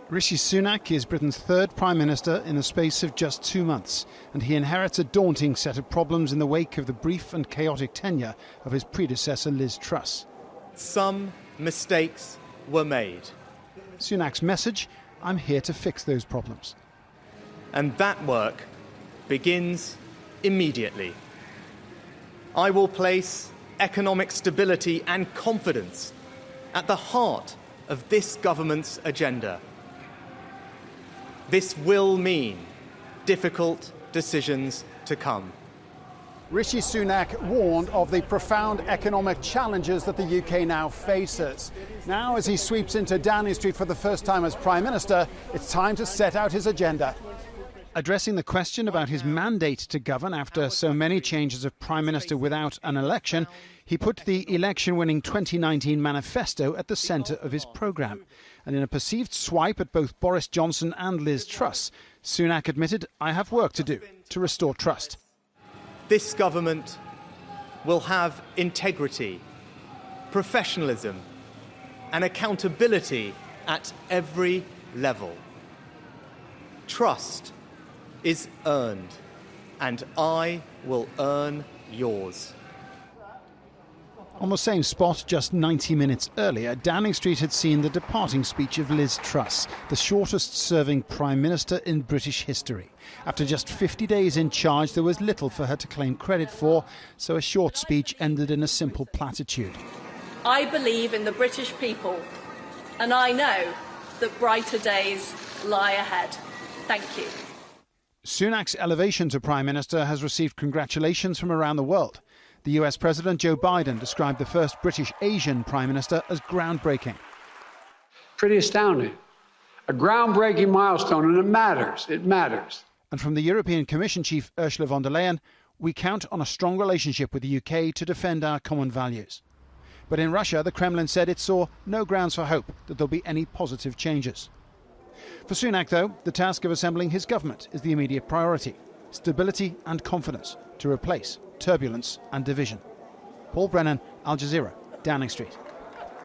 Rishi Sunak is Britain's third Prime Minister in the space of just 2 months, and he inherits a daunting set of problems in the wake of the brief and chaotic tenure of his predecessor Liz Truss. Some mistakes were made. Sunak's message: I'm here to fix those problems. And that work begins immediately. I will place economic stability and confidence at the heart of this government's agenda. This will mean difficult decisions to come. Rishi Sunak warned of the profound economic challenges that the UK now faces. Now, as he sweeps into Downing Street for the first time as Prime Minister, it's time to set out his agenda. Addressing the question about his mandate to govern after so many changes of Prime Minister without an election, he put the election-winning 2019 manifesto at the centre of his programme. And in a perceived swipe at both Boris Johnson and Liz Truss, Sunak admitted, I have work to do to restore trust. This government will have integrity, professionalism and accountability at every level. Trust is earned, and I will earn yours. On the same spot, just 90 minutes earlier, Downing Street had seen the departing speech of Liz Truss, the shortest-serving Prime Minister in British history. After just 50 days in charge, there was little for her to claim credit for, so a short speech ended in a simple platitude. I believe in the British people, and I know that brighter days lie ahead. Thank you. Sunak's elevation to Prime Minister has received congratulations from around the world. The US President Joe Biden described the first British Asian Prime Minister as groundbreaking. Pretty astounding. A groundbreaking milestone, and it matters. It matters. And from the European Commission Chief Ursula von der Leyen, we count on a strong relationship with the UK to defend our common values. But in Russia, the Kremlin said it saw no grounds for hope that there'll be any positive changes. For Sunak, though, the task of assembling his government is the immediate priority: stability and confidence to replace turbulence and division. Paul Brennan, Al Jazeera, Downing Street.